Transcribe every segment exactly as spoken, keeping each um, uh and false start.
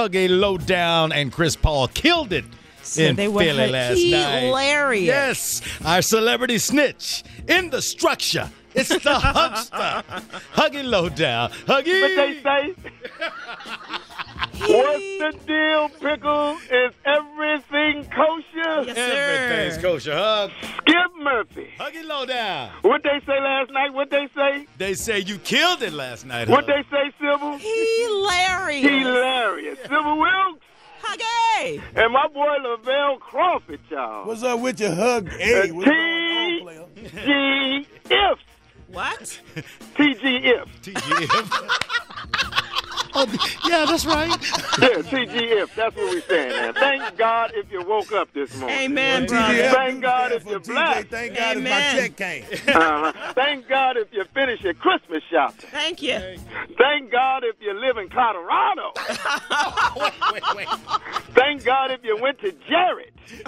Huggy Lowdown and Chris Paul killed it So in they were Philly last night. hilarious. Yes, our celebrity snitch in the structure. It's the Hugster. Huggy Lowdown. Huggy. What they say? What's the deal, Pickle? Is everything kosher? Yes, Everything's sir. kosher. Hug. Skip Murphy. Huggy Lowdown. What they say last night? What they say? They say you killed it last night. What Hug. they say, Sybil? Hilarious. Hilarious. Sybil Wilkes Huggy. and my boy Lavelle Crawford, y'all. What's up with your hug? Hey, what's going on, player? T G F. What? T G F. T G F. Oh, yeah, that's right. Yeah, T G F. That's what we're saying, man. Thank God if you woke up this morning. Amen, T G F, brother. Thank God if for you're T J, black. Thank God if my Amen. check came. Uh-huh. Thank God if you finish your Christmas shopping. Thank you. Thank God if you live in Colorado. wait, wait, wait. Thank God if you went to Jared.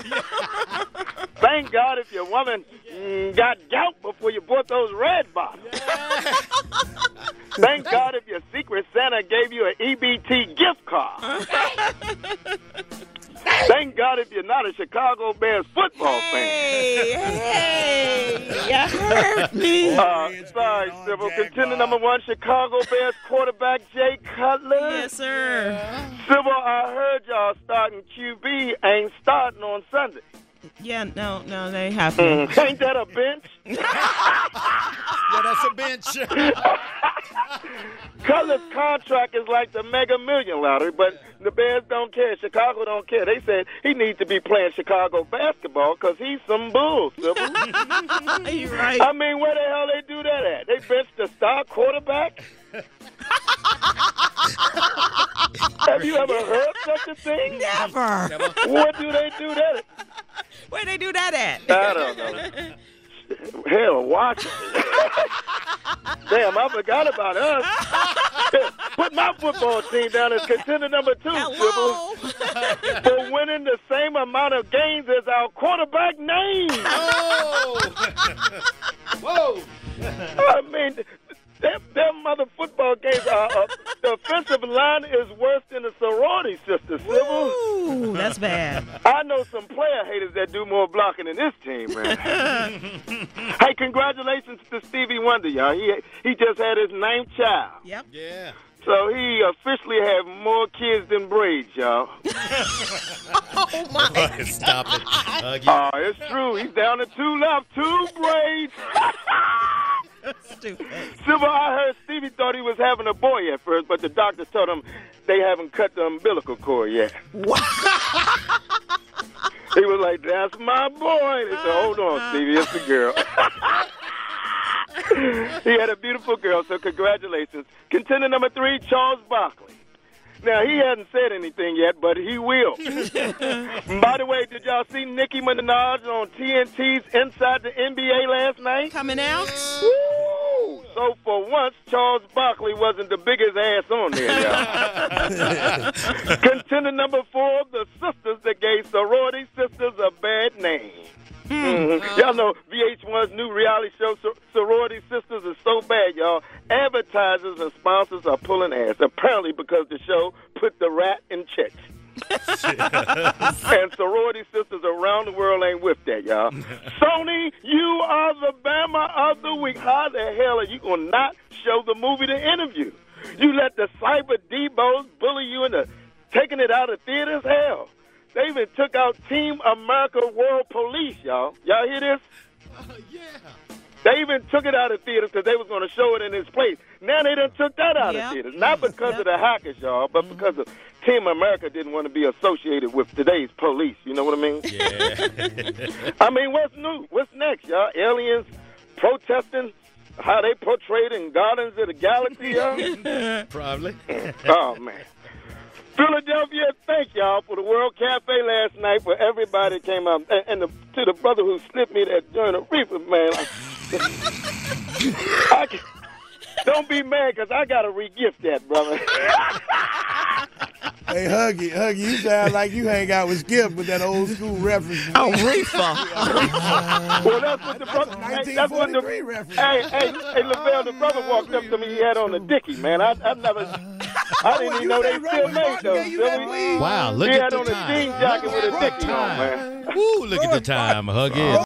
Thank God if your woman mm, got gout before you bought those red bottles. Thank God if your Secret Santa gave you an E B T gift card. Thank God if you're not a Chicago Bears football fan. Hey, hey, you hurt me. Uh, sorry, Sybil. Contender number one, Chicago Bears quarterback Jay Cutler. Yes, sir. Sybil, I heard y'all starting Q B ain't starting on Sunday. Yeah, no, no, they haven't. Mm. Ain't that a bench? Yeah, that's a bench. Cutler's contract is like the Mega Million lottery, but the Bears don't care. Chicago don't care. They said he needs to be playing Chicago basketball because he's some bull, Sybil. You're right. I mean, where the hell they do that at? They bench the star quarterback? Have you ever heard such a thing? Never. Where do they do that? Where they do that at? I don't know. Hell, Washington. Damn, I forgot about us. Put my football team down as contender number two, Hello. Sybil, for winning the same amount of games as our quarterback name. Oh. Whoa. I mean, them, them mother football games are, uh, the offensive line is worse than the sorority sisters, Sybil. Ooh, that's bad. I know some player haters that do more blocking than this team, man. Hey, congratulations to Stevie Wonder, y'all. He he just had his ninth child. Yep. Yeah. So he officially had more kids than braids, y'all. Oh, my. Stop it. Huggy. Oh, it's true. He's down to two left, two braids. Stupid. Sybil, I heard Stevie thought he was having a boy at first, but the doctors told him they haven't cut the umbilical cord yet. What? He was like, that's my boy. They said, hold on, Stevie, it's a girl. He had a beautiful girl, so congratulations. Contender number three, Charles Barkley. Now, he hasn't said anything yet, but he will. By the way, did y'all see Nicki Minaj on T N T's Inside the N B A last night? Coming out? Woo! So for once, Charles Barkley wasn't the biggest ass on there, y'all. Contender number four, the sisters that gave sorority sisters a bad name. Mm-hmm. Y'all know V H one's new reality show, Sor- Sorority Sisters, is so bad, y'all. Advertisers and sponsors are pulling ass, apparently because the show put the rat in check. And sorority sisters around the world ain't with that, y'all. Sony, you are the Bama of the week. How the hell are you going to not show the movie The Interview? You let the cyber Debos bully you into taking it out of theaters? Hell. They even took out Team America World Police, y'all. Y'all hear this? Uh, yeah. They even took it out of theaters because they was going to show it in its place. Now they done took that out Yeah. of theaters. Not because Yeah. of the hackers, y'all, but because of Team America didn't want to be associated with today's police. You know what I mean? Yeah. I mean, what's new? What's next, y'all? Aliens protesting how they portrayed in Guardians of the Galaxy, y'all? Probably. Oh, man. Philadelphia, thank y'all for the World Cafe last night for everybody that came out. And, and the, to the brother who slipped me that joint of reefer, man. I can, don't be mad because I got to re-gift that, brother. Hey, Huggy, Huggy, you sound like you hang out with Skip with that old school reference. Oh, reefer. Well, that's what the brother. Hey, that's what the, reference. hey, hey, hey, LaBelle, the brother walked up to me. He had on a dickie, man. I, I never. I didn't even know they still made those. Gave you that Billy. weed? Wow, look He at had the on a time. jean jacket with a Look at the dickie on, time. man. Woo, look at the time, Huggy.